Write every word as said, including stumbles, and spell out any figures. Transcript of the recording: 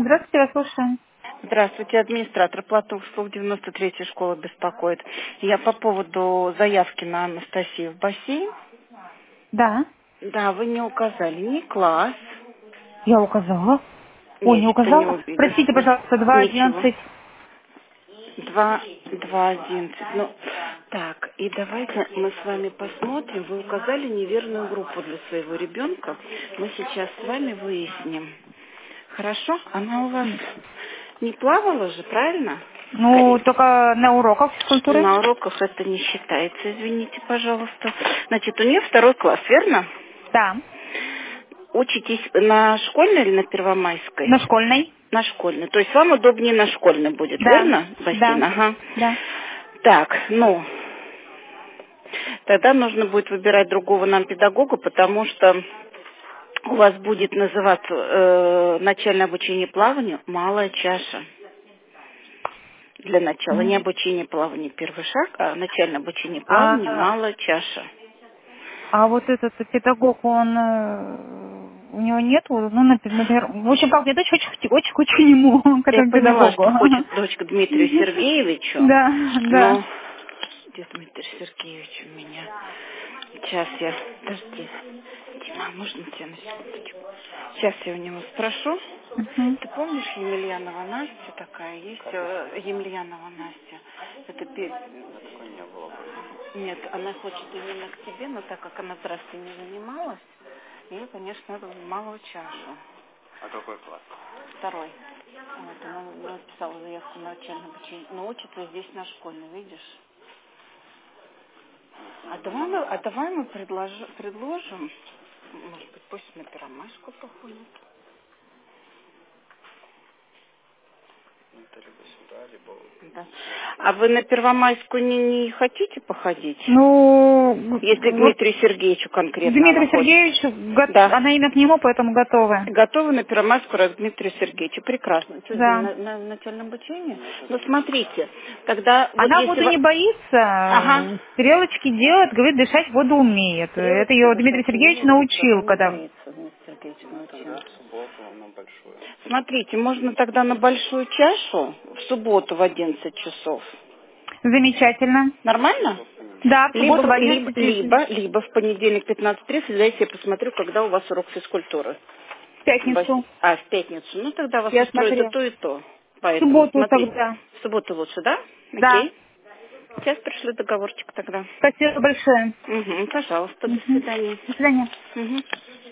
Здравствуйте, я слушаю. Здравствуйте, администратор Платовского девяносто третья школа беспокоит. Я по поводу заявки на Анастасию в бассейн. Да, Да, вы не указали ни класс. я указала. Ой, Я не что-то не указала? увидела. Простите, пожалуйста, два Ничего. одиннадцать. Два, два, одиннадцать. Ну, так, и давайте мы с вами посмотрим. Вы указали неверную группу для своего ребенка. Мы сейчас с вами выясним. Хорошо? Она у вас не плавала же, правильно? Ну, Скорее. только на уроках физкультуры. На уроках это не считается, извините, пожалуйста. Значит, у нее второй класс, верно? Да, Учитесь на школьной или на первомайской? на школьной. На школьной. То есть вам удобнее на школьной будет, Да, верно? Бассейн, да, ага. да. Так, ну, тогда нужно будет выбирать другого нам педагога, потому что у вас будет называться э, начальное обучение плаванию «Малая чаша». Для начала. Не обучение плаванию первый шаг, а начальное обучение плаванию А, «Малая чаша». а вот этот педагог, он, э, у него нету, ну, например, в общем, как мне дочь очень, очень, очень хочу ему, к Я этому поняла, педагогу. что хочет дочка Дмитрию Сергеевичу, Да, да. но... Где Дмитрий Сергеевич у меня? Сейчас я... Подожди. Дима, можно тебя на секундочку? Сейчас я у него спрошу. Мгм. Ты помнишь Емельянова Настя такая есть? Э, Емельянова Настя. Это пе- Нет, она хочет именно к тебе, но так как она здравствуй не занималась, ей, конечно, надо малую чашу. А какой класс? Второй. Вот, она написала заявку на начальное обучение. Но учится здесь на школьной, видишь? А давай мы, а давай мы предложи- предложим, может быть, пусть на Первомайскую походит. Это либо сюда, либо... Да. А вы на Первомайскую не, не хотите походить? Ну, Если вот Дмитрию Сергеевичу конкретно она Дмитрию хочет. Сергеевичу, го- Да. она имя к нему, поэтому готова. Готовы на Первомайскую раз к Дмитрию Сергеевичу. Прекрасно. Что, с ним Да. на, на начальном обучении? Ну, смотрите, тогда вот Она если воду вы... не боится, Ага. стрелочки делает, говорит, дышать в воду умеет. Это Стрелочки ее Дмитрий дышать Сергеевич умеет, и воды научил, не когда... боится, Дмитрий Сергеевич Ну, тогда научил. в субботу на большую. Смотрите, можно тогда на большую чашу в субботу в одиннадцать часов. Замечательно. Нормально? Либо в понедельник. Да, в Либо, субботу в либо, одиннадцать тридцать. либо, либо в понедельник пятнадцать тридцать, дайте я посмотрю, когда у вас урок физкультуры. В Бас- пятницу. А, в пятницу. Ну, тогда вас Я устроит и смотрела. то, и то. В Поэтому субботу смотрите. тогда. В субботу лучше, да? Да. Окей. Сейчас пришлю договорчик тогда. Спасибо большое. Угу, пожалуйста, до Мгм. свидания. До свидания. Угу.